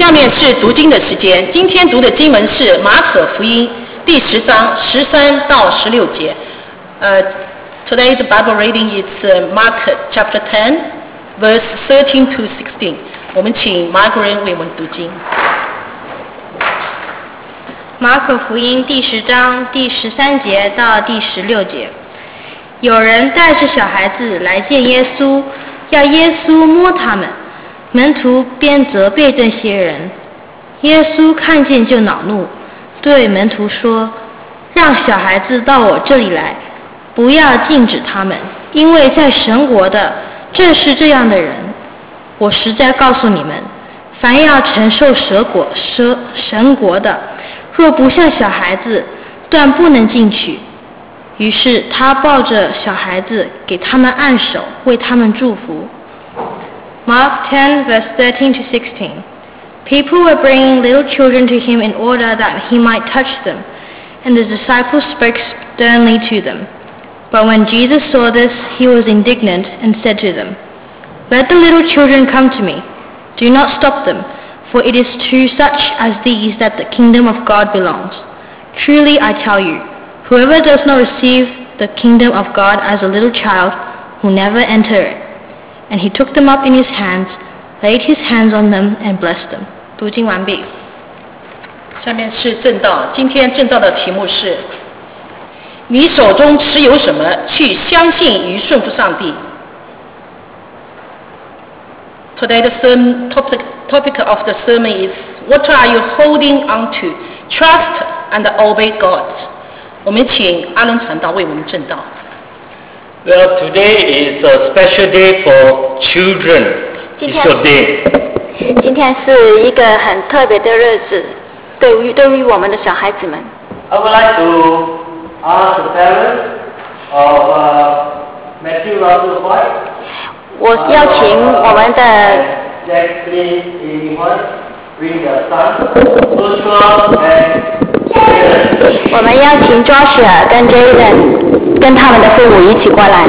下面是读经的时间。今天读的经文是马可福音第10章13到16节。Today the Bible reading is Mark chapter 10, verse 13 to 16. 我们请 Margaret 为我们读经。 马可福音第10章第13节到第16节。有人带着小孩子来见耶稣，要耶稣摸他们。门徒便责备这些人。耶稣看见就恼怒，对门徒说：让小孩子到我这里来，不要禁止他们，因为在神国的正是这样的人。我实在告诉你们，凡要承受神国的，若不像小孩子，断不能进去。于是他抱着小孩子，给他们按手，为他们祝福。Mark 10, verse 13 to 16. People were bringing little children to him in order that he might touch them, and the disciples spoke sternly to them. But when Jesus saw this, he was indignant and said to them, Let the little children come to me. Do not stop them, for it is to such as these that the kingdom of God belongs. Truly I tell you, whoever does not receive the kingdom of God as a little child will never enter it. And he took them up in his hands, laid his hands on them, and blessed them. 读经完毕。下面是正道。今天正道的题目是：你手中持有什么，去相信与顺服上帝。Today's topic of the sermon is: What are you holding on to? Trust and obey God. 我们请阿伦传道为我们正道。 Well, today is a special day for children. It's your day. 今天是一个很特别的日子，对于我们的小孩子们。 I would like to ask the parents of Matthew Russell White. 我邀请我们的 Jacqueline Amy White bring their son, Joshua and Jaden. 我们邀请 Joshua 跟 Jaden 跟他们的父母一起过来。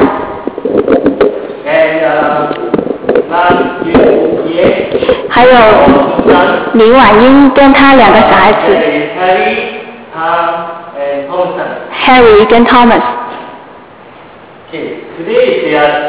还有林婉英跟他2个小孩子 Harry 跟 Thomas。 Okay, today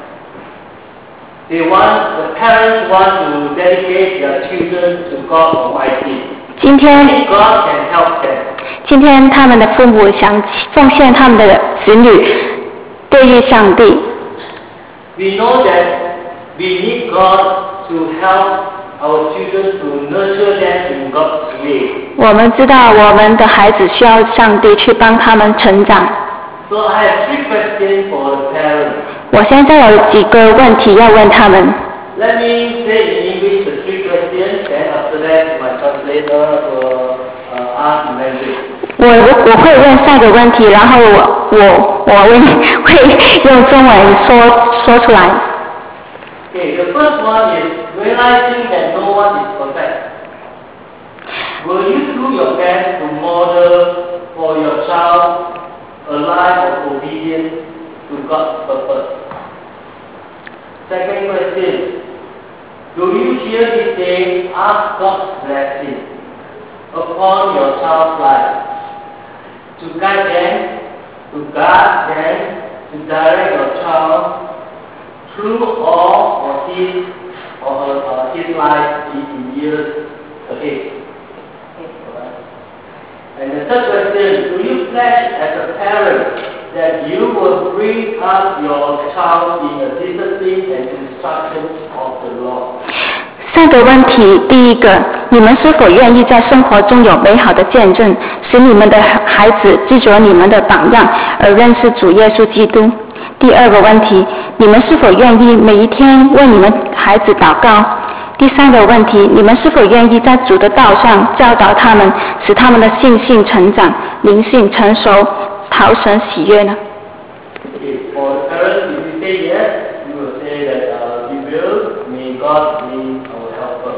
the parents want to dedicate their children to God Almighty. 今天 God can help them. 今天他们的父母想奉献他们的子女对于上帝。 We know that we need God to help our children to nurture them in God's way. 我们知道我们的孩子需要上帝去帮他们成长。 So I have 3 questions for the parents. 我现在有几个问题要问他们。 Let me say in English the 3 questions, then after that my translator will ask in Mandarin. 我会问3个问题，然后我会用中文说出来。 Okay, the first one is realizing that no one is perfect. Will you do your best to model for your child a life of obedience to God's purpose? Second question, do you here this day ask God's blessing upon your child's life to guide them, to guard them, to direct your child through all of his life in years ahead? And the third question, do you pledge as a parent that you will bring up your child in the discipline and instruction of the Lord? 3个问题，第一个，你们是否愿意在生活中有美好的见证，使你们的孩子记着你们的榜样，而认识主耶稣基督？第2个问题，你们是否愿意每一天为你们孩子祷告？第3个问题，你们是否愿意在主的道上教导他们，使他们的信心成长，灵性成熟，讨神喜悦呢？ Okay, for the parents, if you say yes, you will say that we will, may God be our helper.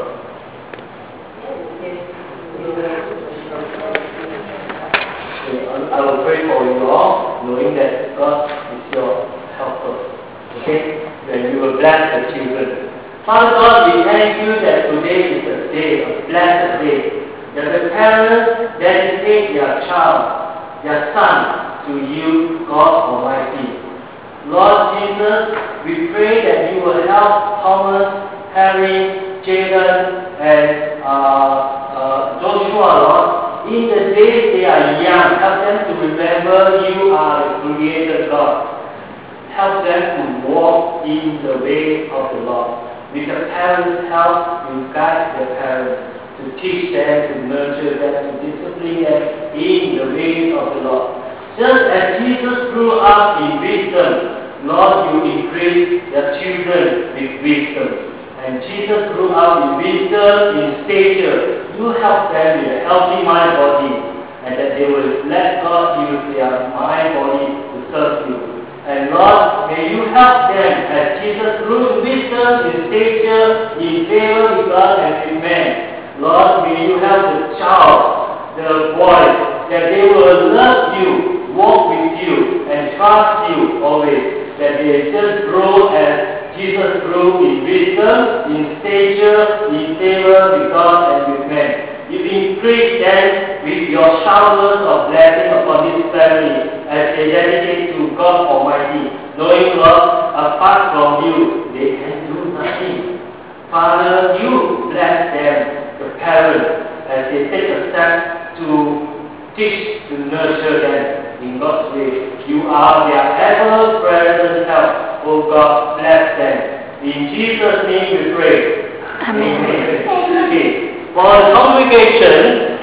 Okay, I will pray for you all, knowing that God is your helper. Okay, then you will bless the children. Father God, we thank you that today is a day, a blessed day, that the parents dedicate their child, their son, to you, God Almighty. Lord Jesus, we pray that you will help Thomas, Harry, Jaden, and Joshua, Lord. In the days they are young, help them to remember you are the Creator God. Help them to walk in the way of the Lord. With the parents' help, you guide the parents to teach them, to nurture them, to discipline them in the ways of the Lord. Just as Jesus grew up in wisdom, Lord, you increase your children with wisdom. And Jesus grew up in wisdom, in stature. You help them with a healthy mind body, and that they will let God use their mind body to serve you. And Lord, may you help them as Jesus grew in wisdom, in stature, in favor with God and with men. Lord, may you help the child, the boy, that they will love you, walk with you, and trust you always. That they just grow as Jesus grew in wisdom, in stature, in favor with God and with men. You increase them with your showers of blessing upon this family as they dedicate to God Almighty, knowing, Lord, apart from you, they can do nothing. Father, you bless them, the parents, as they take a step to teach, to nurture them in God's way. You are their ever-present help. Oh God, bless them. In Jesus' name we pray. Amen. Okay. For the congregation,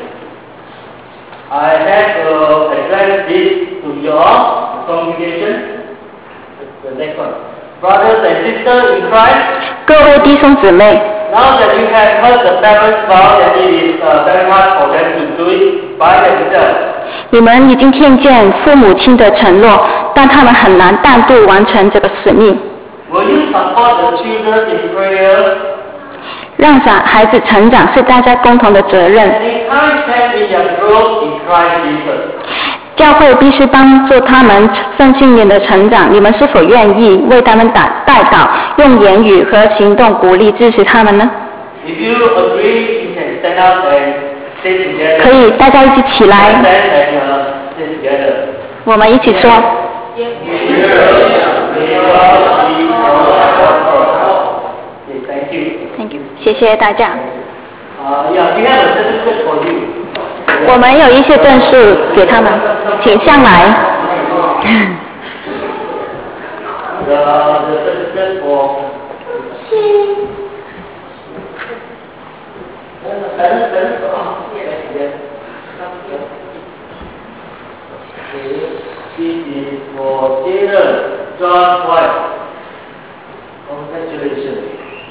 I have addressed this to your congregation. The next one. Brothers and sisters in Christ, 各位弟兄姊妹， now that you have heard the parents vow that it is very hard for them to do it by themselves, 你们已经听见父母亲的承诺，但他们很难单独完成这个使命。 will you support the children in prayer 让孩子成长是大家共同的责任。 and encourage them in their growth in Christ Jesus? 教会必须帮助他们身心灵的成长。你们是否愿意为他们代祷，用言语和行动鼓励支持他们呢？ If you agree, you can stand up and say together. 可以，大家一起起 Stand 来， and say together. 我们一起说。 May God be our helper. Okay, thank you. Thank you，谢谢大家。 Yeah, we have a certificate for you. 我们有一些证书给他们，请上来。 The certificate for this is for Jaden John White. Congratulations.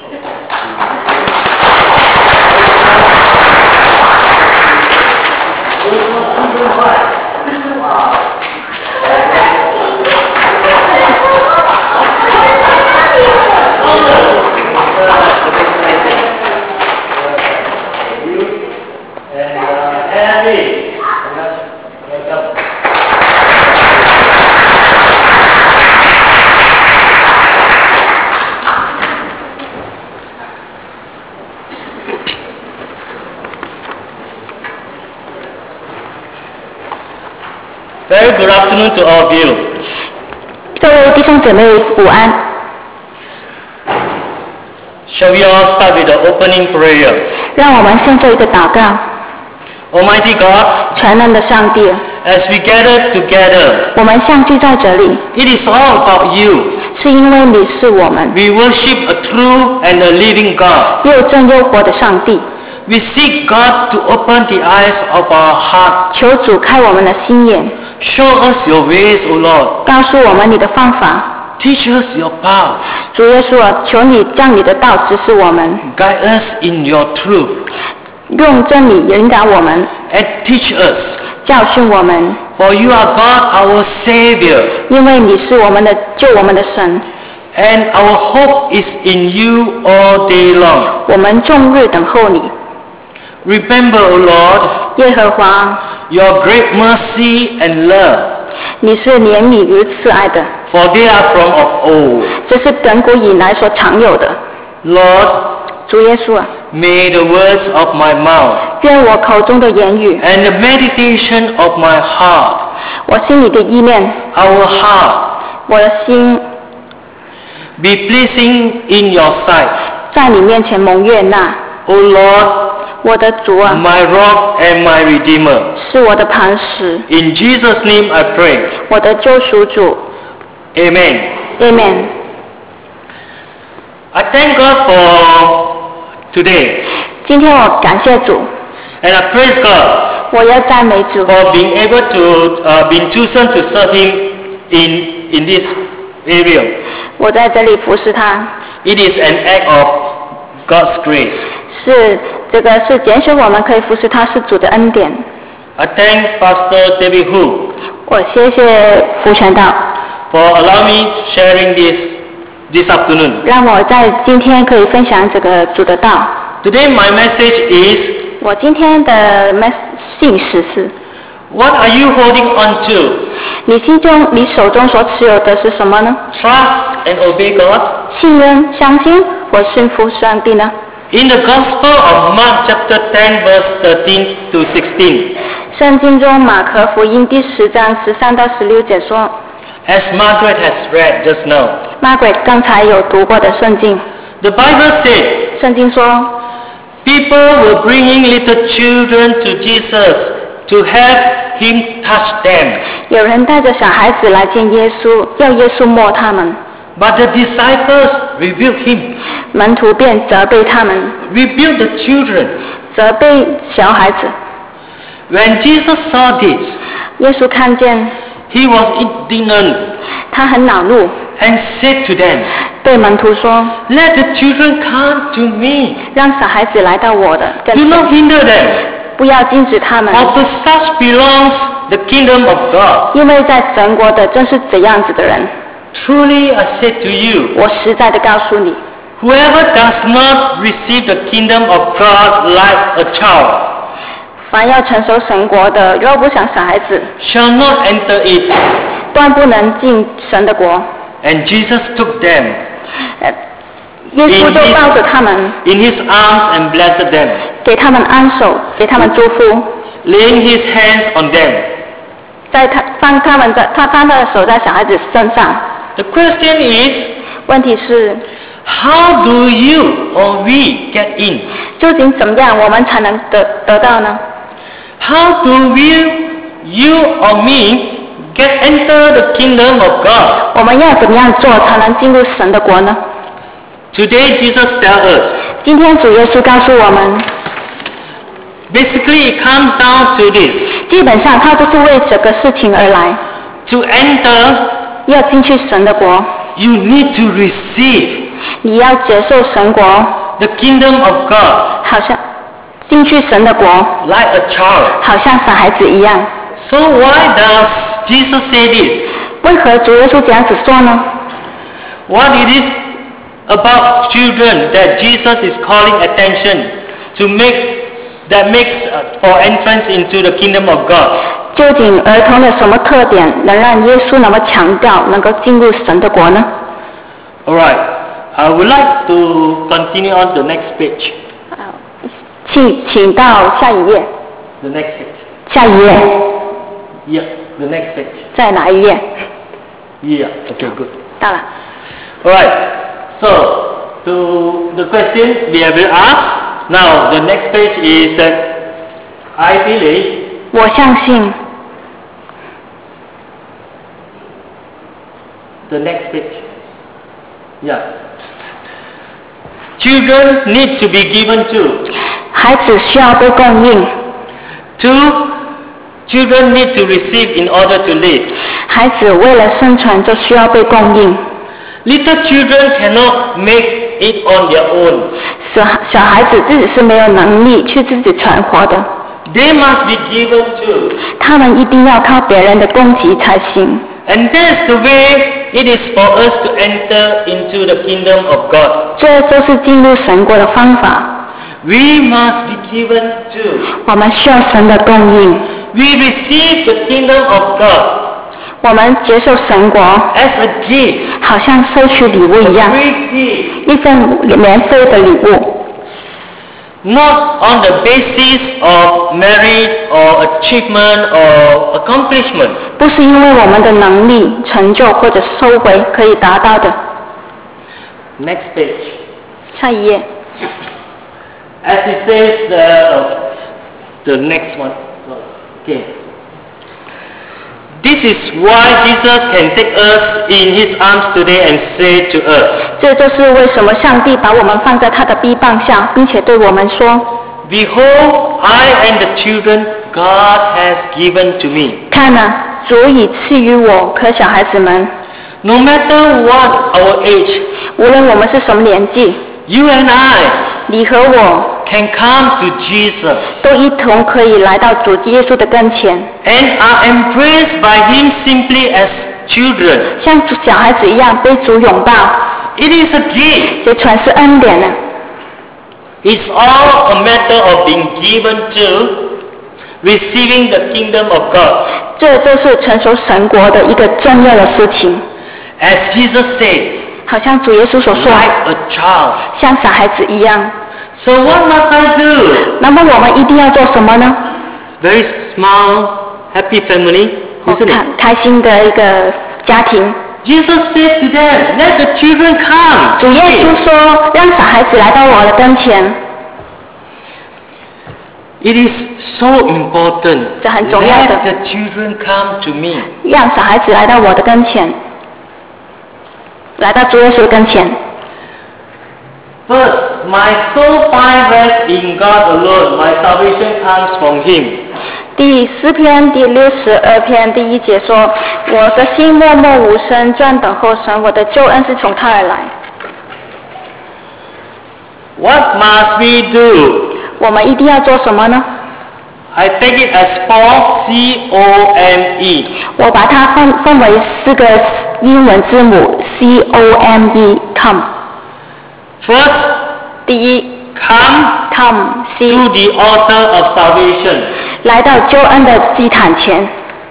Very good afternoon to all of you. 各位弟兄姊妹午安。 Shall we all start with the opening prayer? 让我们先做一个祷告。 Almighty God, 全能的上帝， as we gather together, 我们相聚在这里， it is all about you. 是因为你是我们 We worship a true and a living God. 又真又活的上帝。 We seek God to open the eyes of our heart. 求主开我们的心眼， Show us your ways, O Lord. 告诉我们你的方法。 Teach us your path. 主耶稣啊，求你将你的道指示我们， Guide us in your truth. 用真理引导我们， And teach us. 教训我们， For you are God, our Savior. 因为你是我们的救我们的神。 And our hope is in you all day long. 我们终日等候你， Remember, O Lord, 耶和华， your great mercy and love. 你是怜悯与慈爱的， For they are from of old. 这是亘古以来所常有的。 Lord, 主耶稣啊， may the words of my mouth 愿我口中的言语， and the meditation of my heart, 我心里的意念， our heart, 我的心， be pleasing in your sight. 在你面前蒙悦纳。 O Lord, 我的主啊， my rock and my redeemer. 是我的磐石， In Jesus' name I pray. 我的救赎主。 Amen. Amen。 I thank God for today. 今天我感谢主， And I praise God 我要赞美主， for being able to being chosen to serve Him in this area. 我在这里服侍他， It is an act of God's grace. 这个是拣选我们可以服侍他，是主的恩典。 I thank Pastor David Hu 我谢谢福传道， for allowing me sharing this afternoon. 让我在今天可以分享这个主的道。 Today my message is, 我今天的信息是： what are you holding on to? 你手中所持有的是什么呢？ Trust and obey God? 信任、相信或顺服上帝呢？ In the Gospel of Mark chapter 10 verse 13 to 16, 圣经中马可福音第10章13到16节说， as Margaret has read just now, Margaret 刚才有读过的圣经， the Bible said, 圣经说， people were bringing little children to Jesus to have Him touch them. 有人带着小孩子来见耶稣，要耶稣摸他们， But the disciples rebuked Him, 门徒便责备他们， rebuked the children. 责备小孩子。 When Jesus saw this, 耶稣看见， He was indignant 他很恼怒， and said to them, 对门徒说， let the children come to me. 让小孩子来到我的跟 Do 前， not hinder them, 不要禁止他们， for to such belongs the kingdom of God. 因为在神国的正是这样子的人。 Truly I say to you, 我实在的告诉你， whoever does not receive the kingdom of God like a child 凡要承受神国的，若不像小孩子， shall not enter it. 断不能进神的国。 And Jesus took them 耶稣就抱着他们， in His arms and blessed them, 给他们安守，给他们祝福， laying His hands on them. 放他的手在小孩子身上。 The question is, 问题是， how do you or we get in? 究竟怎么样我们才能得到呢？ How do you or me enter the kingdom of God? 我们要怎么样做才能进入神的国呢？ Today Jesus tells us, 今天主耶稣告诉我们， basically it comes down to this. 基本上他就是为这个事情而来， To enter, 要进去神的国， you need to receive 你要接受神国， the kingdom of God 好像进去神的国， like a child. 好像小孩子一样。 So why does Jesus say this? 为何主耶稣这样子说呢？ What it is about children that Jesus is calling attention to makes for entrance into the kingdom of God? 究竟儿童的什么特点能让耶稣那么强调能够进入神的国呢？ Alright, I would like to continue on the next page. 请到下一页， The next page. 下一页， Yeah, the next page. 在哪一页？ Yeah, okay, good. 到了。 Alright, so to the question we have been asked, now the next page is that I believe 我相信， the next page. Yeah. Children need to be given to. 孩子需要被供应， Two, children need to receive in order to live. 孩子为了生存就需要被供应。 Little children cannot make it on their own. 小孩子自己是没有能力去自己存活的， They must be given to. 他们一定要靠别人的供给才行。 And that's the way it is for us to enter into the kingdom of God. 这就是进入神国的方法。 We must be given to. 我们需要神的供应， We receive the kingdom of God. 我们接受神国 as a gift, 好像收取礼物 a 一样， free gift, 一份免费的礼物， not on the basis of merit or achievement or accomplishment. 不是因为我们的能力、成就或者收回可以达到的。 Next page. 下一页， As it says, the next one. Okay. This is why Jesus can take us in his arms today and say to us, 这就是为什么上帝把我们放在他的臂膀下，并且对我们说 Behold, I and the children God has given to me. 看啊，主已赐予我，可小孩子们， No matter what our age, 无论我们是什么年纪， you and I 你和我 can come to Jesus 都一同可以来到主耶稣的跟前， and are embraced by him simply as children. 像小孩子一样被主拥抱， It is a gift. 这全是恩典呢。 It's all a matter of being given to receiving the kingdom of God. 这就是成熟神国的一个重要的事情。 As Jesus said, 好像主耶稣所说， like a child. 像小孩子一样。 So what must I do? 那么我们一定要做什么呢？ Very small, happy family, isn't it? 开心的一个家庭。 Jesus said to them, let the children come. 主耶稣说，让小孩子来到我的跟前。 It is so important. 这很重要的。 Let the children come to me. 让小孩子来到我的跟前，来到主耶稣的跟前。 First, my soul finds rest in God alone. My salvation comes from him. 第4篇第62篇第1节说：“我的心默默无声，专等候神，我的救恩是从他而来。 What must we do? ” 我们一定要做什么呢？ I take it as 4 C-O-M-E. 我把它分为4个英文字母 COME，come。 First, 第一 come ，come C， to the altar of salvation. 来到救恩的祭坛前。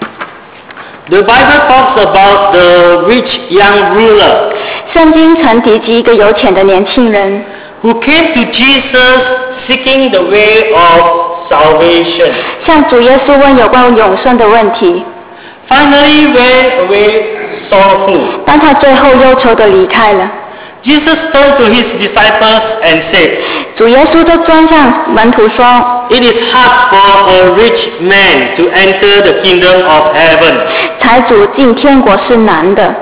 The Bible talks about the rich young ruler 圣经曾提及一个有钱的年轻人， who came to Jesus seeking the way of salvation. 向主耶稣问有关永生的问题。 Finally went away sorrowful. 但他最后忧愁地离开了。 Jesus turned to his disciples and said, 主耶稣就转向门徒说 It is hard for a rich man to enter the kingdom of heaven.：“ 财主进天国是难的，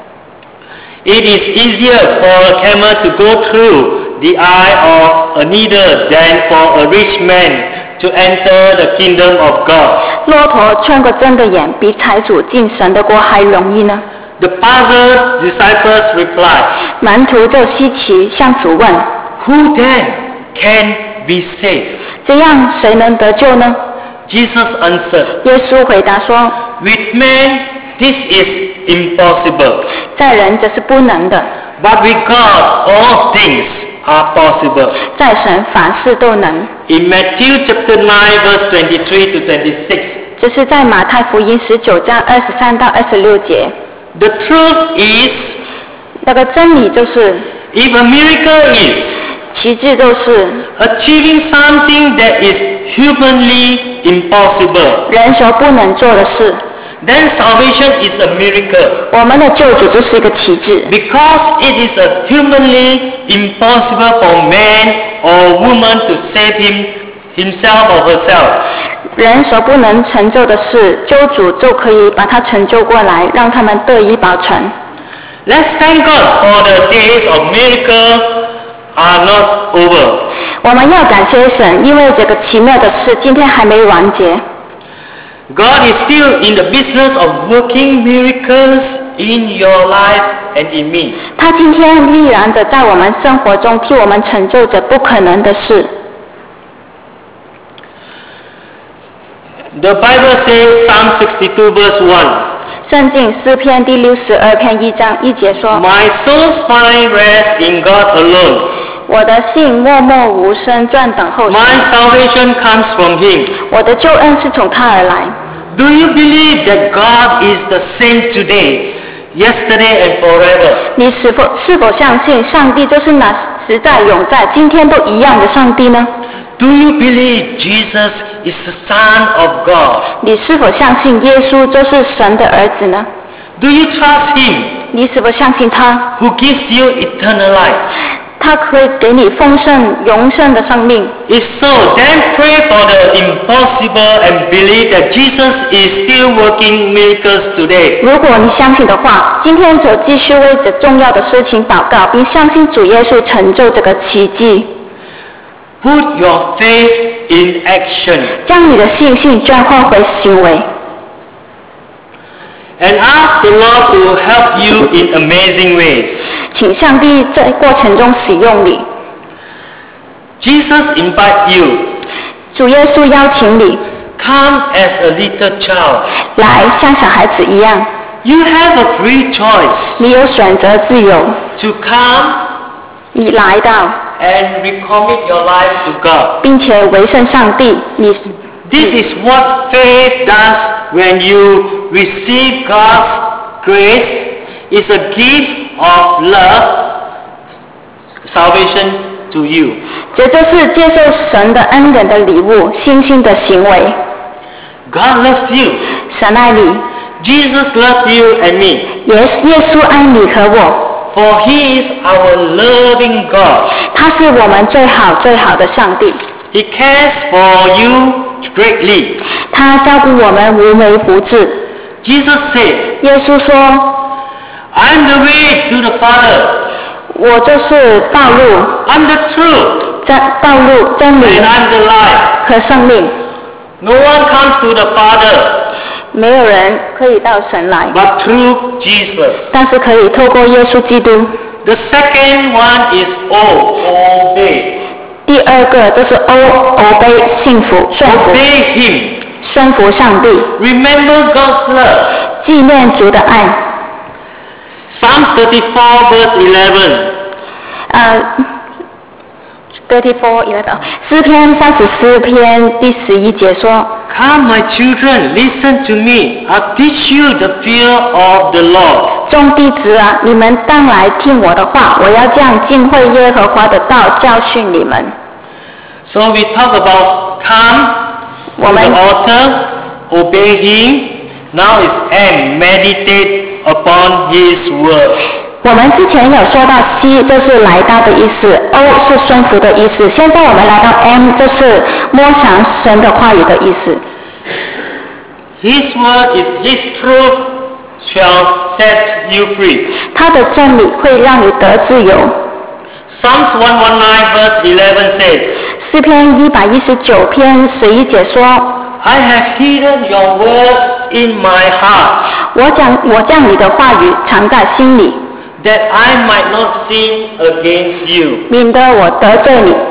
It is easier for a camel to go through the eye of a needle than for a rich man to enter the kingdom of God. 骆驼穿过针的眼，比财主进神的国还容易呢。” The puzzled disciples replied, 门徒就稀奇，向主问：“ Who then can be saved? 这样谁能得救呢 Jesus answered, 耶稣回答说 With man this is impossible, 在人这是不能的， but with God all things are possible. 在神凡事都能。 In Matthew chapter 9 verse 23 to 26, 这是在马太福音19章23到26节。 the truth is, 那个真理就是， if a miracle is 奇迹就是， achieving something that is humanly impossible, 人所不能做的事。 then salvation is a miracle, 我们的救主就是一个奇迹， because it is a humanly impossible for man or woman to save himself or herself. 人所不能成就的事，救主就可以把它成就过来，让他们得以保存。 Let's thank God for the days of miracle are not over. 我们要感谢神，因为这个奇妙的事今天还没完结。 God is still in the business of working miracles in your life and in me. 他今天依然的在我们生活中替我们成就着不可能的事。 The Bible says, Psalm 62 verse 1, 圣经诗篇第62篇1章1节说 My soul finds rest in God alone. 我的心默默无声，专等候神。 My salvation comes from Him. 我的救恩是从他而来。 Do you believe that God is the same today, yesterday and forever? 你是否相信上帝就是那实在永在、今天都一样的上帝呢？ Do you believe Jesus is the Son of God? 你是否相信耶稣就是神的儿子呢？ Do you trust Him 你是否相信他？ who gives you eternal life? 他可以给你丰盛、永生的生命。 If so, then pray for the impossible and believe that Jesus is still working miracles today. 如果你相信的话，今天就继续为这重要的事情祷告，并相信主耶稣成就这个奇迹。 Put your faith in action 将你的信心转化为行为， and ask the Lord to help you in amazing ways. 请上帝在过程中使用你。 Jesus invites you, 主耶稣邀请你 come as a little child. 来，像小孩子一样， You have a free choice 你有选择自由。 to come 你来到， and recommit your life to God. 并且委身上帝。你 This is what faith does when you receive God's grace. It's a gift of love, salvation to you. 这就是接受神的恩典的礼物，信心的行为。 God loves you. 神爱你， Jesus loves you and me. 耶稣爱你和我。 For He is our loving God. 他是我们最好最好的上帝， He cares for you greatly. 他照顾我们无微不至。 Jesus said, 耶稣说 I am the way to the Father. 我就是道路、 I'm the truth. 道路、真理 And I'm the life. 和生命。 No one comes to the Father 没有人可以到神来， but through Jesus. 但是可以透过耶稣基督。 The second one is obey. 第二个就是obey 信服、顺服、 Obey Him. 顺服上帝， Remember God's love. 纪念主的爱。 Psalms 34 verse 34:11，诗篇34篇第11节说 Come, my children, listen to me. I'll teach you the fear of the Lord.：“ 众弟子啊，你们当来听我的话，我要将敬畏耶和华的道教训你们。 So we talk about come to 我 the 们 altar, obey Him. Now is and meditate upon His word. 我们之前有说到 C 就是来到的意思 ，O 是顺服的意思，现在我们来到 M 就是摸想神的话语的意思。 His word is His truth shall set you free. 他的真理会让你得自由。 Psalms 119 verse 11 says, 诗篇119篇11节说 I have hidden your word in my heart, 我将你的话语藏在心里， that I might not sin against you. 免得我得罪你。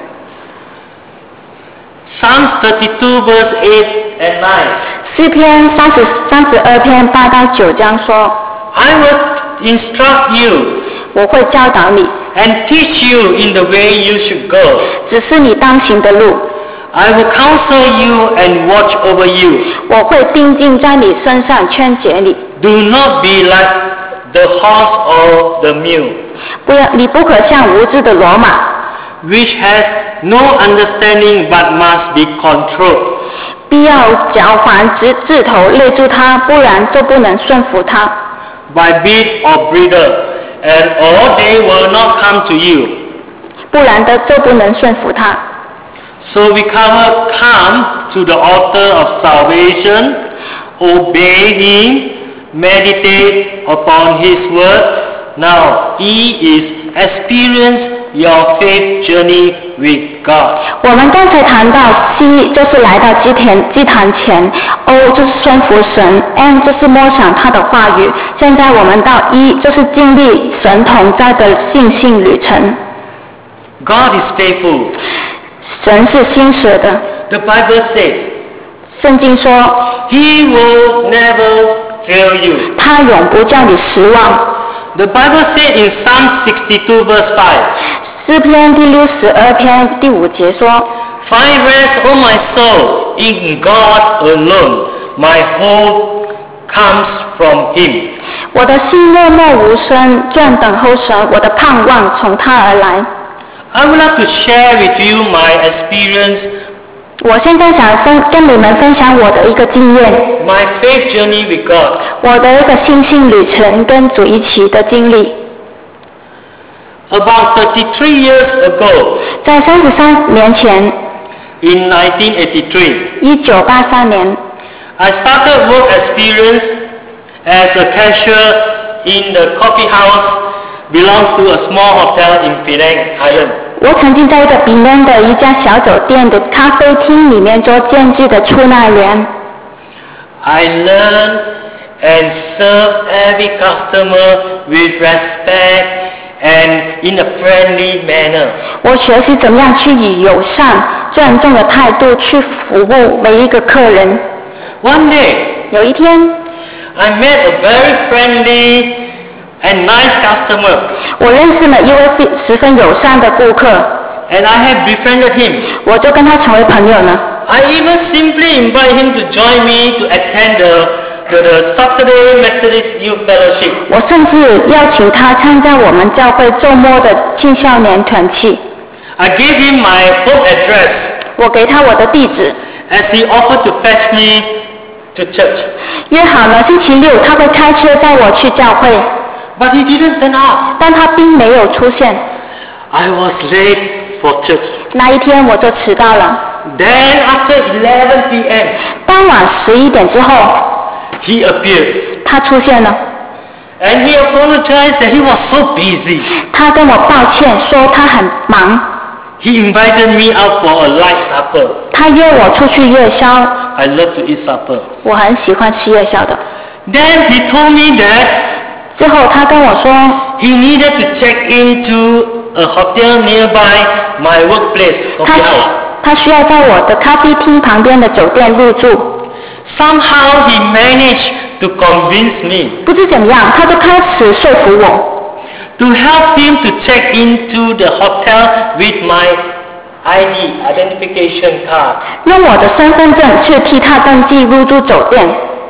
Psalms 32 verse 8 and 9. 诗篇32篇8到9章说， I will instruct you 我会教导你， and teach you in the way you should go. 只是你当行的路， I will counsel you and watch over you. 我会定睛在你身上劝解你。 Do not be like the horse or the mule, 你不可像无知的骡马， which has no understanding but must be controlled. 必要嚼环指头勒住它，不然就不能顺服它。 By bit or bridle, and all they will not come to you. 不然的就不能顺服它。 So we come to the altar of salvation, obey Him, meditate upon His word. Now, E is experience your faith journey with God. 我们刚才谈到 C 就是来到祭坛前 ，O 就是顺服神 ，M 就是默想他的话语。现在我们到 E 就是经历神同在的信心旅程。 God is faithful. 神是信实的， The Bible says, 圣经说 He will never fail you. 他永不叫你失望。 The Bible says in Psalm 62 verse 5, 诗篇第62篇第5节说， Find rest, O my soul, in God alone. my hope comes from Him. 我的心默默无声，这样等候神，我的盼望从他而来。 I would like to share with you my experience, 我现在想跟你们分享我的一个经验， my faith journey with God. 我的一个信心旅程跟主一起的经历。 About 33 years ago, 在33年前， in 1983, 1983年， I started work experience as a cashier in the coffee house belongs to a small hotel in Penang Island. 我曾经在一个槟城的一家小酒店的咖啡厅里面做兼职的出纳员。 I learned and served every customer with respect and in a friendly manner. 我学习怎么样去以友善、尊重的态度去服务每一个客人。 One day, 有一天， I met a very friendly and nice customer, 我认识了一位十分友善的顾客， and I have befriended him. 我就跟他成为朋友呢。 I even simply invite him to join me to attend the Saturday Methodist Youth Fellowship. 我甚至邀请他参加我们教会周末的青少年团契。 I gave him my home address 我给他我的地址， as he offered to fetch me to church. 约好了星期六他会开车载我去教会， But he didn't turn up. 但他并没有出现。 I was late for church. 那一天我就迟到了。 Then after 11 p.m., 当晚11点之后， he appeared. 他出现了。 And he apologized that he was so busy. 他跟我抱歉说他很忙， He invited me out for a light supper. 他约我出去夜宵。 I love to eat supper. 我很喜欢吃夜宵的。 Then he told me that 之后他跟我说， he needed to check into a hotel nearby my workplace, 他 coffee 需 house. 他需要在我的咖啡厅旁边的酒店入住。 Somehow he managed to convince me 不知怎么样，他就开始说服我， to help him to check into the hotel with my identification card. 用我的身份证去替他登记入住酒店。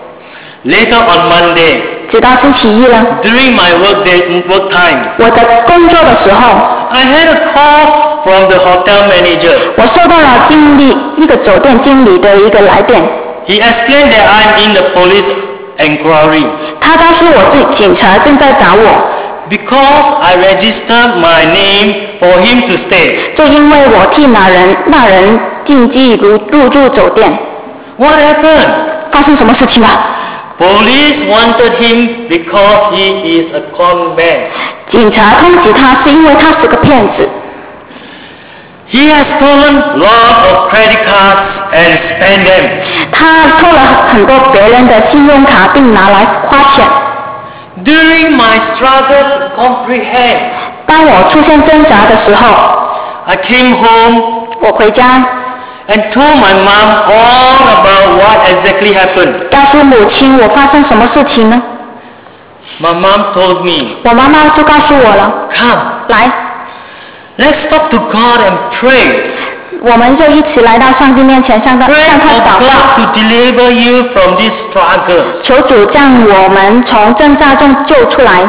Later on Monday, 直到星期一了， during my work time, 我的工作的时候， I had a call from the hotel manager. 我收到了一个酒店经理的一个来电， He explained that I'm in the police inquiry 他告诉我警察正在找我， because I registered my name for him to stay. 就因为我替那人登记入住酒店。 What happened? 发生什么事情了？ Police wanted him because he is a con man. 警察通缉他是因为他是个骗子， He has stolen lots of credit cards and spent them. 他偷了很多别人的信用卡并拿来花钱。 During my struggle to comprehend, 当我出现挣扎的时候， I came home 我回家 and told my mom all about what exactly happened. 告诉母亲我发生什么事情呢？ My mom told me, 我妈妈就告诉我了， come, 来， let's talk to God and pray. 我们就一起来到上帝面前，向他 Pray 祷 for 告， God to deliver you from this struggle. 求主将我们从挣扎中救出来。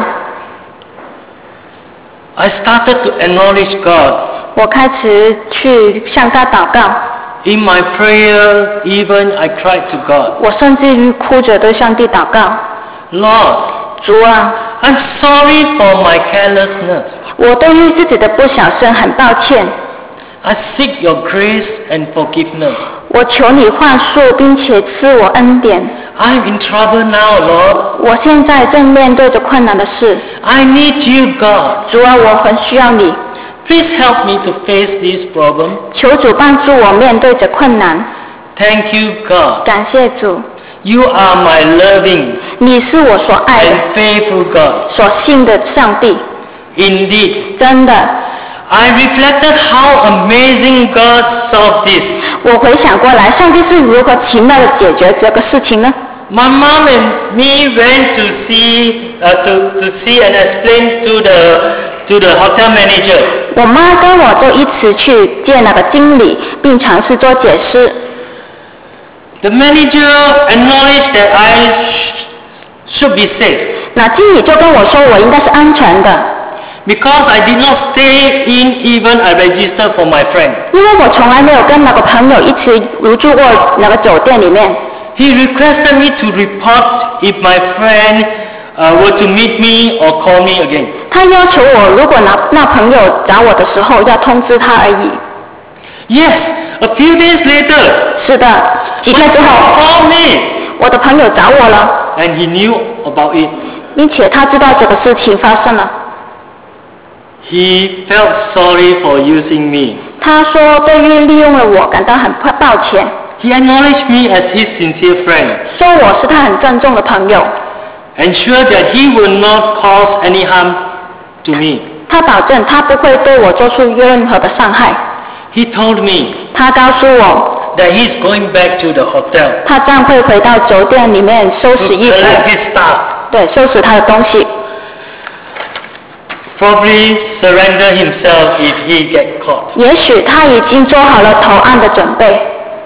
I started to acknowledge God. 我开始去向他祷告， In my prayer, even I cried to God. 我甚至于哭着对上帝祷告， Lord, 主啊， I'm sorry for my carelessness. 我对于自己的不小心很抱歉， I seek your grace and forgiveness. 我求你宽恕，并且赐我恩典。 I'm in trouble now, Lord. 我现在正面对着困难的事， I need you, God. 主啊，我很需要你， Please help me to face this problem. 求主帮助我面对着困难。 Thank you, God. 感谢主， You are my loving 你是我所爱的、 and faithful God. 所信的上帝。 Indeed, 真的， I reflected how amazing God solved this. 我回想过来，上帝是如何奇妙的解决这个事情呢？ My mom and me went to see and explain to the hotel manager. 我妈跟我就一起去见那个经理，并尝试做解释。 The manager acknowledged that I should be safe 那经理就跟我说我应该是安全的， because I did not stay in even I registered for my friend. 因为我从来没有跟那个朋友一起入住过那个酒店里面。 He requested me to report if my friend were to meet me or call me again. 他要求我如果那朋友找我的时候要通知他而已。 Yes, a few days later, 是的，几天之 he 后， called me 我的朋友找我了， and he knew about it. 并且他知道这个事情发生了。 He felt sorry for using me. 他说对于利用了我感到很抱歉， He acknowledged me as his sincere friend, 说我是他很郑重的朋友。 ensured that he would not cause any harm to me. 他保证他不会对我做出任何的伤害。 He told me 他告诉我， that he's going back to the hotel 他将会回到酒店里面收 to 拾衣服， collect his stuff, 对，收拾他的东西， probably surrender himself if he get caught. 也许他已经做好了投案的准备。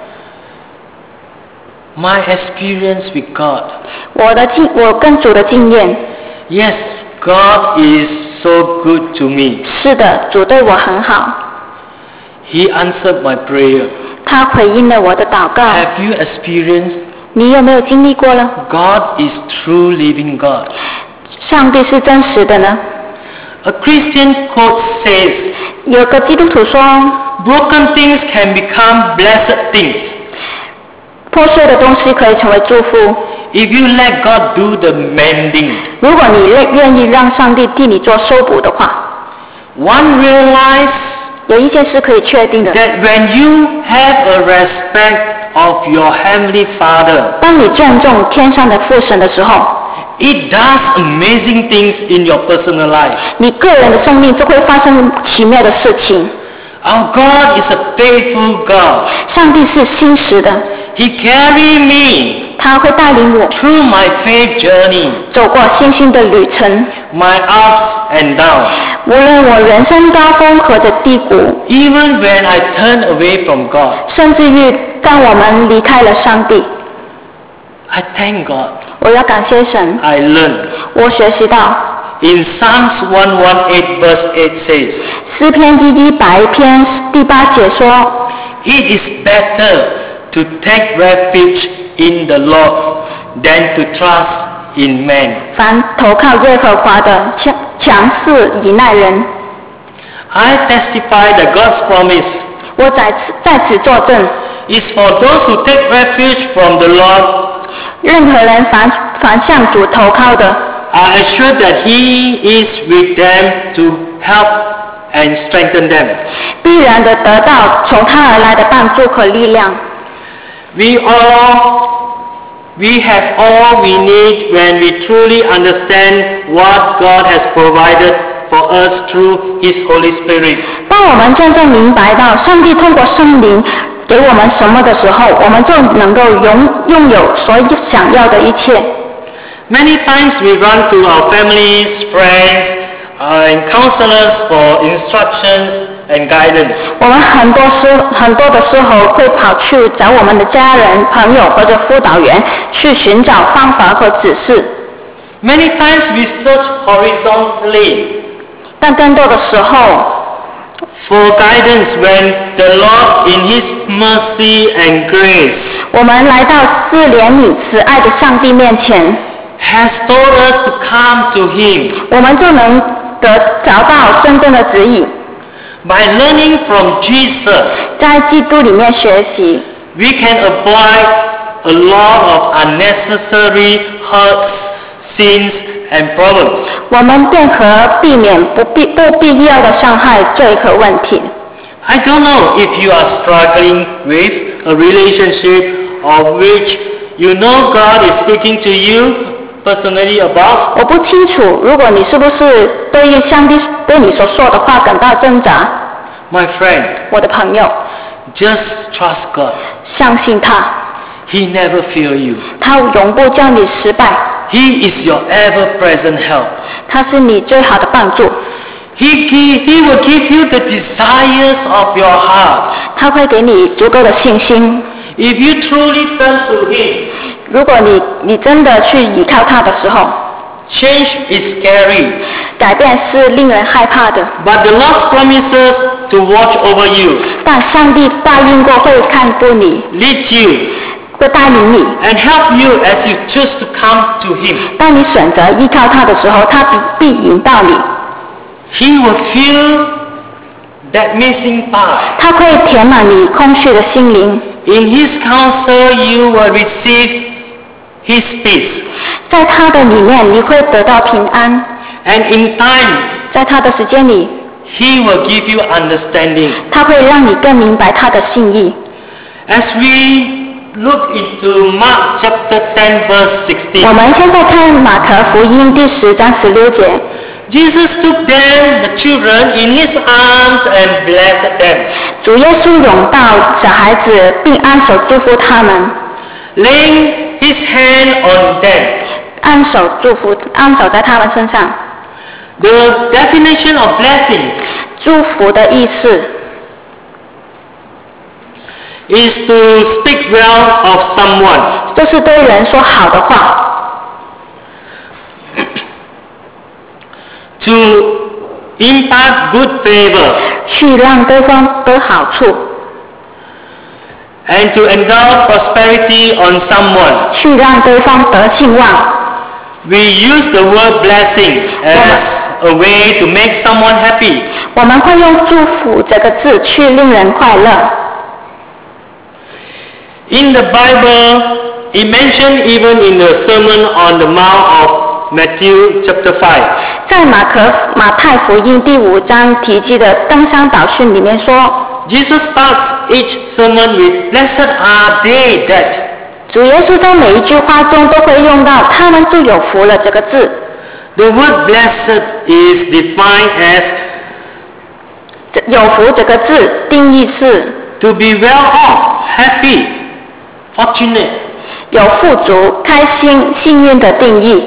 My experience with God. 我跟主的经验， Yes, God is so good to me. 是的，主对我很好， He answered my prayer. 他回应了我的祷告。 Have you experienced 你有没有经历过呢？ God is true living God? 上帝是真实的呢？ A Christian quote says, 有个基督徒说， broken things can become blessed things 破碎的东西可以成为祝福。 if you let God do the mending. 如果你愿意让上帝替你做修补的话， One realize 有一件事可以确定的， that when you have a respect of your heavenly Father, 当你尊重天上的父神的时候， it does amazing things in your personal life. 你个人的生命就会发生奇妙的事情。 Our God is a faithful God. 上帝是信实的， He carried me 他会带领我 through my faith journey, 走过信心的旅程， my ups and downs. 无论我人生高峰或者低谷， Even when I turn away from God, 甚至于当我们离开了上帝， I thank God. 我要感谢神。 I learned. 我学习到 In Psalms 118 verse 8 says, 诗篇第100篇第8节说， It is better to take refuge in the Lord than to trust in man. 凡投靠耶和华的强势以耐人。 I testify that God's promise 我在此作证， is for those who take refuge from the Lord 任何人凡向主投靠的， are assured that He is with them to help and strengthen them. 必然的得到从他而来的帮助和力量。 We have all we need when we truly understand what God has provided for us through His Holy Spirit. 当我们真正明白到上帝通过圣灵给我们什么的时候，我们就能够拥有所想要的一切。 Many times we run to our families, friends, and counselors for instructions and guidance. 我们很多的时候会跑去找我们的家人、朋友或者辅导员去寻找方法和指示， Many times we search horizontally 但更多的时候， for guidance when the Lord in His mercy and grace 我们来到施怜悯慈爱的上帝面前， has told us to come to Him. 我们就能找到真正的指引。 By learning from Jesus, 在基督里面学习， we can avoid a lot of unnecessary hurts, sins, and problems. 我们便可避免不必要的伤害、罪和问题。 I don't know if you are struggling with a relationship of which you know God is speaking to you personally about. 我不清楚，如果你是不是对于上帝对你所说的话感到挣扎， My friend, 我的朋友， just trust God. 相信他， He never fail you. 他永不叫你失败， He is your ever-present help. 他是你最好的帮助， He will give you the desires of your heart. 他会给你足够的信心， If you truly turn to Him, 如果你真的去依靠他的时候， change is scary, 改变是令人害怕的。 but the Lord promises to watch over you, 但上帝答应过会看顾你， lead you, 会带领你。 and help you as you choose to come to Him. 当你选择依靠他的时候，他必引导你， He will fill that missing part. 他会填满你空虚的心灵。 In His counsel, you will receive His peace. 在他的里面，你会得到平安。 And in time, 在他的时间里， He will give you understanding. 他会让你更明白他的心意。 As we look into Mark chapter 10 verse 16, 我们现在看马可福音第10章16节， Jesus took them, the children, in His arms and blessed them, 主耶稣拥抱小孩子，并按手祝福他们， laying His hand on them. 按手祝福，按手在他们身上。 The definition of blessings 祝福的意思 is to speak well of someone, 就是对人说好的话， to impart good favor, 去让对方得好处， and to endow prosperity on someone. 去让对方得兴旺。 We use the word blessing as a way to make someone happy. 我们会用祝福这个字去令人快乐。 In the Bible, it mentioned even in the Sermon on the Mount of Matthew chapter 5. 在马太福音第5章提及的登山宝训里面说， Jesus starts each sermon with, "Blessed are they that." 主耶稣在每一句话中都会用到他们就有福了这个字。 The word blessed is defined as 有福这个字定义是 to be well off, happy, fortunate. 有富足、开心、幸运的定义。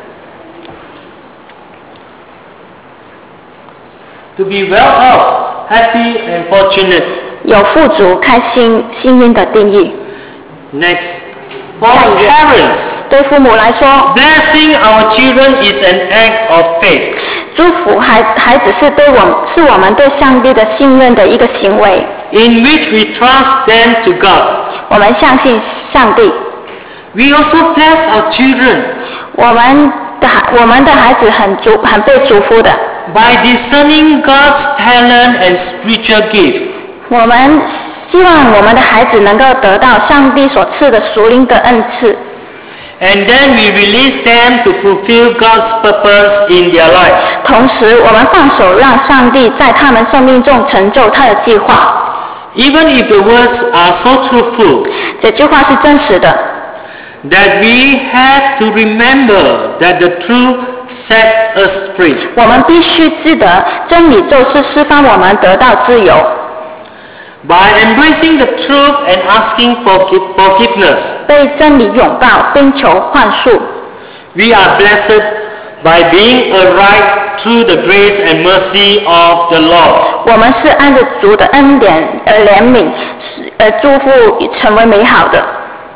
To be well off, happy and fortunate. 有富足、开心、幸运的定义。 Next, for parents, 对父母来说， blessing our children is an act of faith. 祝福孩子是我们对上帝的信任的一个行为。 in which we trust them to God. 我们相信上帝， We also bless our children 我们的孩子很被祝福的。 by discerning God's talent and spiritual gift. 我们希望我们的孩子能够得到上帝所赐的属灵的恩赐， And then we release them to fulfill God's purpose in their life. 同时我们放手让上帝在他们生命中成就他的计划。 Even if the words are so truthful, 这句话是真实的， that we have to remember that the truth set us free. 我们必须记得真理就是释放我们得到自由。 By embracing the truth and asking for forgiveness, 被真理拥抱并求宽恕， we are blessed by being aright through the grace and mercy of the Lord. 我们是按着主的恩典而怜悯，祝福成为美好的。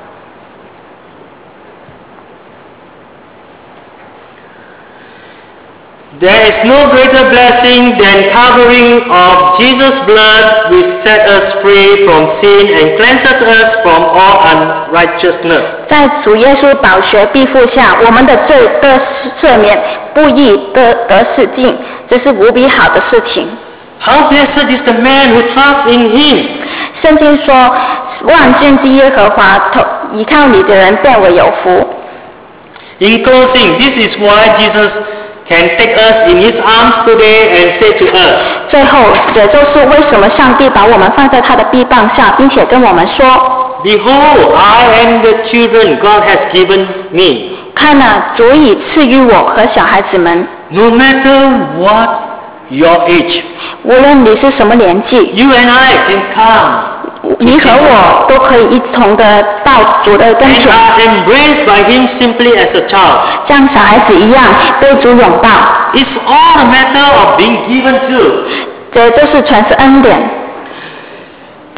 There is no greater blessing than covering of Jesus' blood which set us free from sin and cleanses us from all unrighteousness. 在主耶稣宝血庇护下，我们的罪得赦免，不义得洗净，这是无比好的事情。 How blessed is the man who trusts in him. 圣经说：“万军之耶和华，依靠你的人变为有福。” In closing, this is why Jesus can take us in his arms today and say to us, 最后，这就是为什么上帝把我们放在他的臂膀下，并且跟我们说 Behold, I am the children God has given me. 看啊，主已赐予我和小孩子们， No matter what your age, 无论你是什么年纪， you and I can come 你和我都可以一同的到主的跟 and 前， are embraced by him simply as a child. 像小孩子一样被主拥抱。 It's all a matter of being given to. 这就是全是恩典。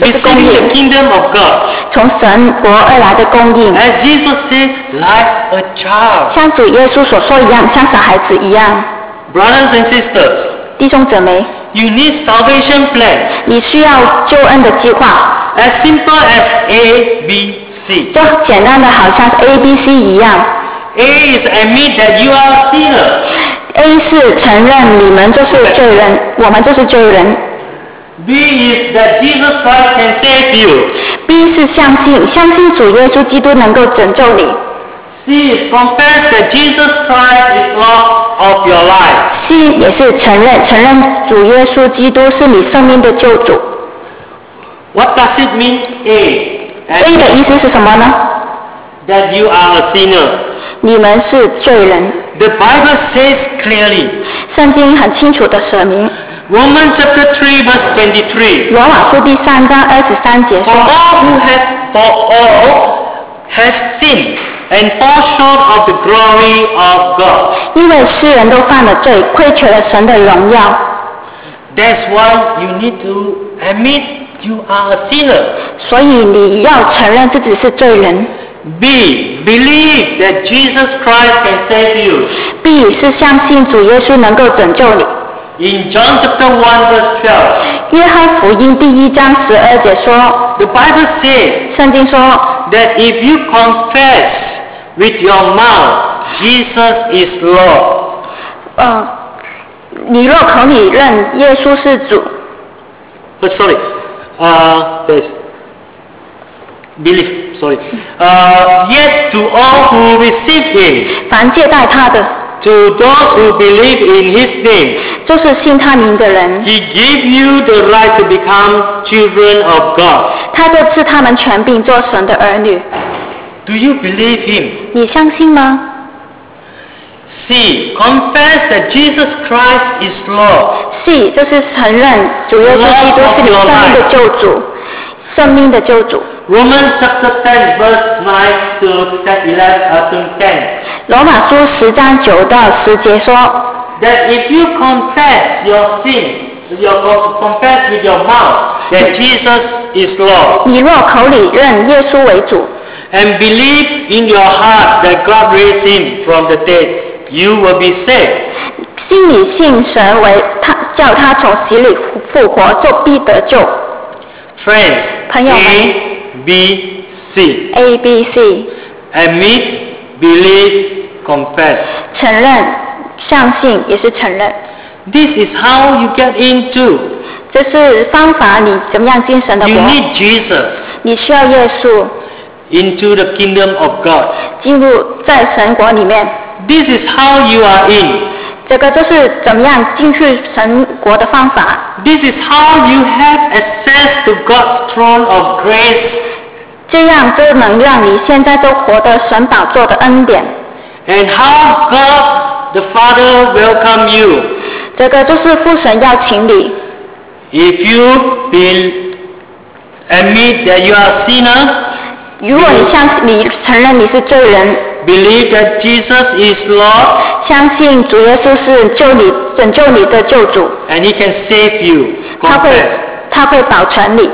就是供 receiving the 应， kingdom of God. 从神国而来的供应， As Jesus said, like a child. 像主耶稣所说一样，像小孩子一样。 Brothers and sisters, 弟兄姊妹， you need salvation plan. 你需要救恩的计划， As simple as A, B, C. 就简单的好像是 ABC 一样。 A is admit that you are a sinner. A 是承认你们就是罪人，我们就是罪人。 B is that Jesus Christ can save you. B 是相信主耶稣基督能够拯救你。 C is confess that Jesus Christ is Lord of your life. C 也是承认主耶稣基督是你生命的救主。 What does it mean, A? A 的意思是什么呢？ That you are a sinner. 你们是罪人。 The Bible says clearly, 圣经很清楚的说明， Romans chapter 3 verse 23. 罗马书第3章23节 For 说， all have sinned and fall short of the glory of God. 因为世人都犯了罪，亏缺了神的荣耀， That's why you need to admit you are a sinner. 所以你要承认自己是罪人。 B, believe that Jesus Christ can save you. B 是相信主耶稣能够拯救你。 In John chapter 1 verse 12, 约翰福音第1章12节说， the Bible says 圣经说， that if you confess with your mouth Jesus is Lord, 你若口里认耶稣是主， believe, yet to all who receive him, 凡接待他的， to those who believe in his name, 就是信他名的人， he gave you the right to become children of God. 他就赐他们权柄做神的儿女。 Do you believe him? 你相信吗？ C, confess that Jesus Christ is Lord. C 就是承认主耶稣基督是你生命的救主，生命的救主。 Romans chapter 10 verse 9 to 10. 罗马书10章9到10节说， That if you confess your sin, confess with your mouth that Jesus is Lord, 你若口里认耶稣为主， and believe in your heart that God raised him from the dead, you will be saved. 心里信神为他，叫他从死里复活，就必得救。 Friends, 朋友们 A, B, C. A B C Admit, believe, confess. 承认、相信也是承认， This is how you get into. 这是方法。你怎么样进神的 You 国？ need Jesus 你需要耶稣 into the kingdom of God. 进入在神国里面。 This is how you are in. 这个就是怎么样进去神国的方法。 This is how you have access to God's throne of grace. 这样就能让你现在就获得神宝座的恩典。 And how God the Father welcome you. 这个就是父神邀请你。 If you admit that you are a sinner, 如果你承认你是罪人， believe that Jesus is Lord, 相信主耶稣是拯救你的救主， and He can save you. 他会保全你。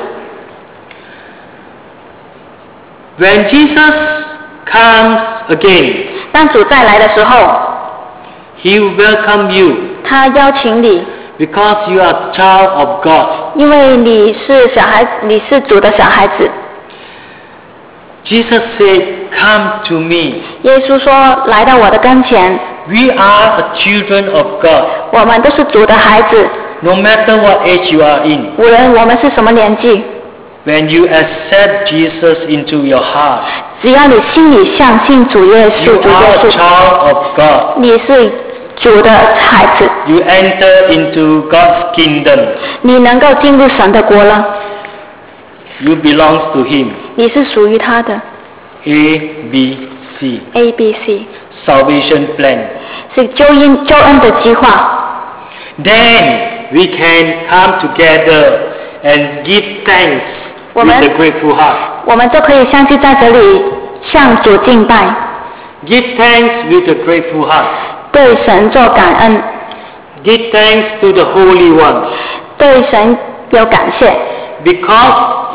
When Jesus comes again, 当主再来的时候， He will welcome you 他邀请你， because you are a child of God. 因为你是主的小孩子。 Jesus said, "Come to me." 耶稣说：“来到我的跟前， We are a children of God. 我们都是主的孩子， No matter what age you are in, 无论我们是什么年纪， when you accept Jesus into your heart, 只要你心里相信主耶稣， you 主耶 are a 稣， child of God. 你是主的孩子， You enter into God's kingdom. 你能够进入神的国了， You belong to Him. 你是属于他的。 A, B, C. A B C Salvation plan. 是救恩的计划。 Then we can come together and give thanks with 我们- a grateful heart. 我们就可以相聚在这里，向主敬拜， Give thanks with a grateful heart. 对神做感恩， Give thanks to the Holy One 对神有感谢， because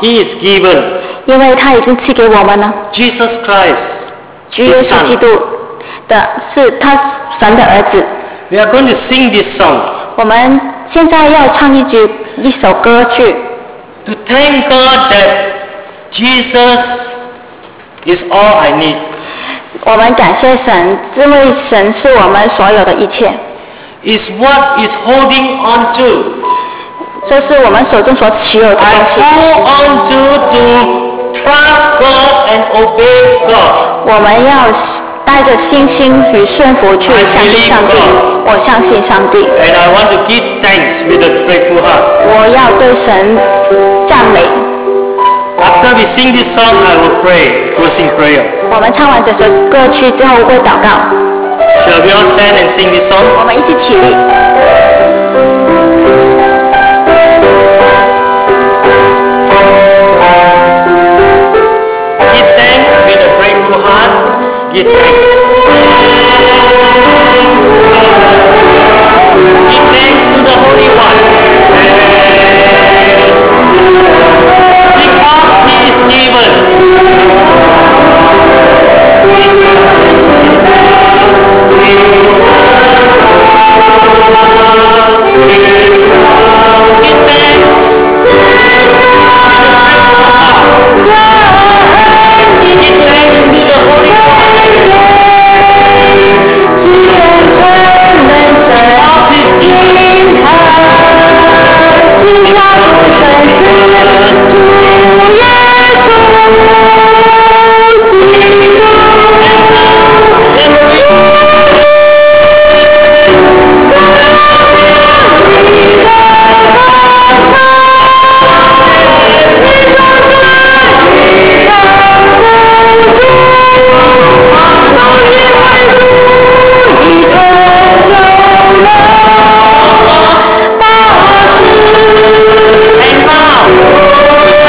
He is given 因为他已经赐给我们了。 Jesus Christ, 主耶 His 稣基 Son. 督的是他神的儿子。 We are going to sing this song 我们现在要唱一首歌剧， to thank God that Jesus is all I need. 我们感谢神，因为神是我们所有的一切， Is what is holding on to. 这是我们手中所持有的 I 东西。 hold on to trust God and obey God. 我们要带着信心与顺服去相信上帝。我相信上帝， And I want to give thanks with a grateful heart. 我要对神赞美。 After we sing this song, I will pray, closing prayer. 我们唱完这首歌曲之后会祷告。 Shall we all stand and sing this song? 我们一起起立。 Give thanks with a grateful heart. Give thanks. Give thanks to the Holy One. Because He is given. Give thanks. Give thanks to the Holy One. Because He is given. And now,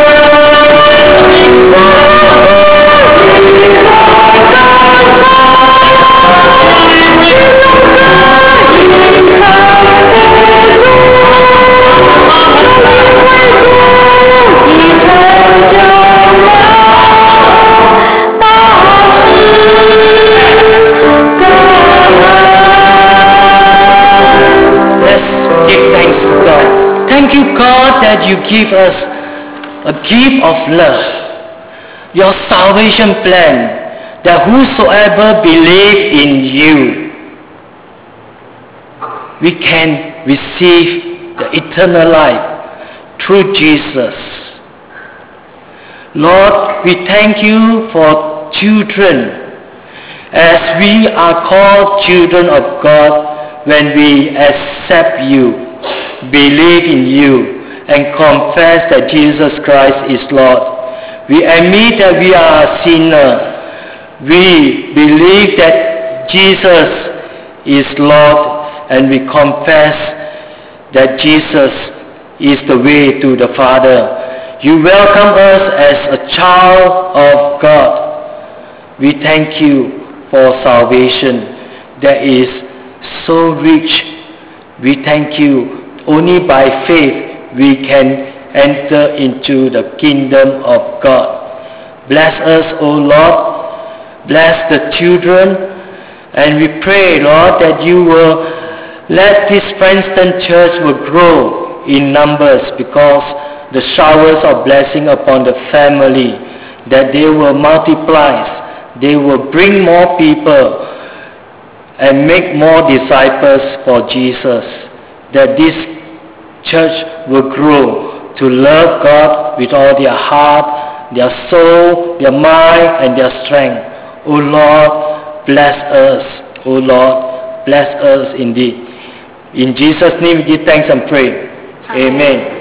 let's give thanks to God. Thank you, God, that you give us a gift of love. Your salvation plan, that whosoever believe in you, we can receive the eternal life through Jesus. Lord, we thank you for children, as we are called children of God when we accept you, believe in you, and confess that Jesus Christ is Lord. We admit that we are a sinner. We believe that Jesus is Lord, and we confess that Jesus is the way to the Father. You welcome us as a child of God. We thank you for salvation that is so rich. We thank you. Only by faith we can enter into the kingdom of God. Bless us, O Lord. Bless the children. And we pray, Lord, that you will let this Frankston church will grow in numbers, because the showers of blessing upon the family, that they will multiply, they will bring more people and make more disciples for Jesus, that this church will grow to love God with all their heart, their soul, their mind, and their strength. O Lord, bless us. O Lord, bless us indeed. In Jesus' name we give thanks and pray. Amen.